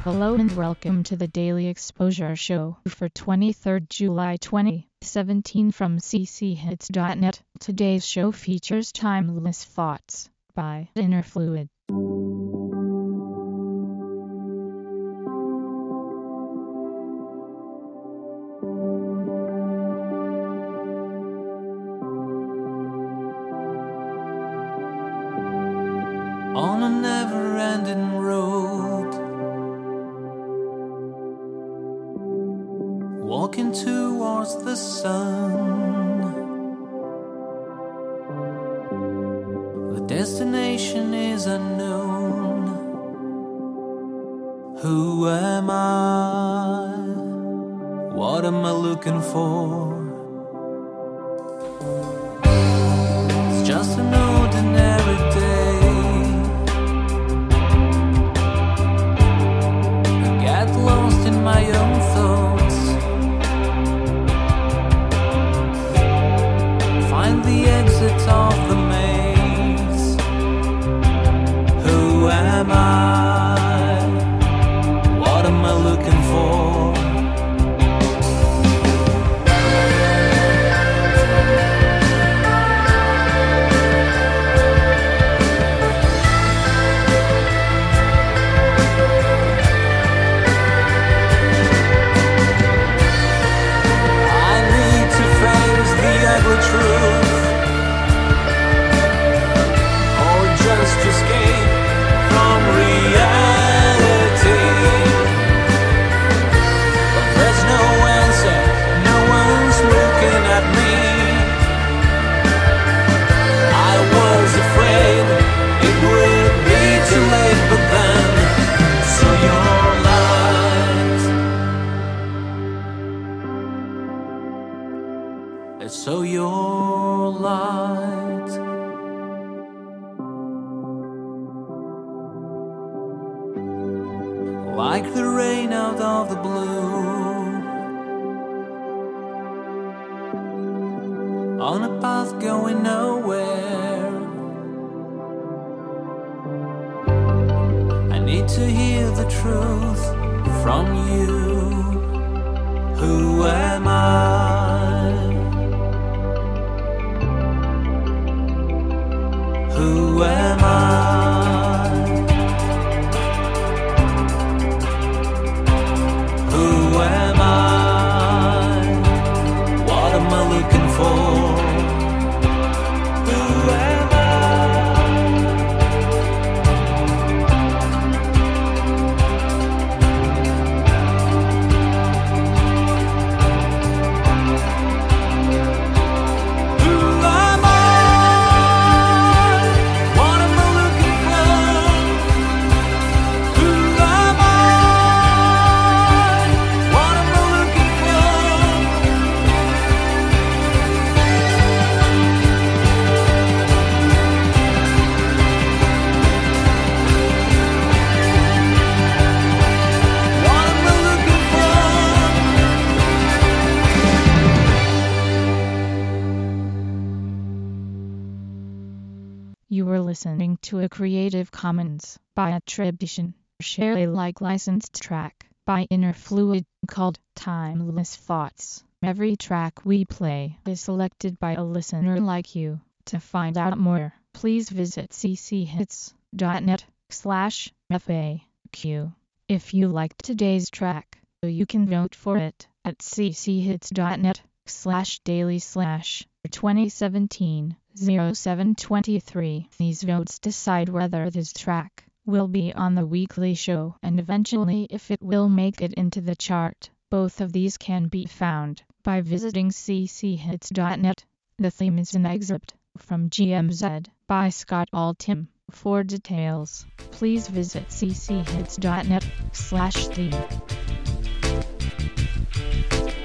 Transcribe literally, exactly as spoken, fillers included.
Hello and welcome to the Daily Exposure Show for twenty-third July twenty seventeen from c c hits dot net. Today's show features Timeless Thoughts by Innerfluid. On a never-ending road, walking towards the sun. The destination is unknown. Who am I? What am I looking for? It's just an ordinary day. Lost in my own thoughts, find the exit of the maze. Who am I? What am I looking for? So your light, like the rain out of the blue, on a path going nowhere. I need to hear the truth from you. Who am I? Who am I? Who am I? What am I looking for? Who am You were listening to a Creative Commons by attribution, share Alike licensed track by Innerfluid called Timeless Thoughts. Every track we play is selected by a listener like you. To find out more, please visit c c hits dot net slash F A Q. If you liked today's track, you can vote for it at c c hits dot net slash daily slash twenty seventeen oh seven twenty-three. These votes decide whether this track will be on the weekly show and eventually if it will make it into the chart. Both of these can be found by visiting c c hits dot net. The theme is an excerpt from G M Z by Scott Altham. For details, please visit c c hits dot net slash theme.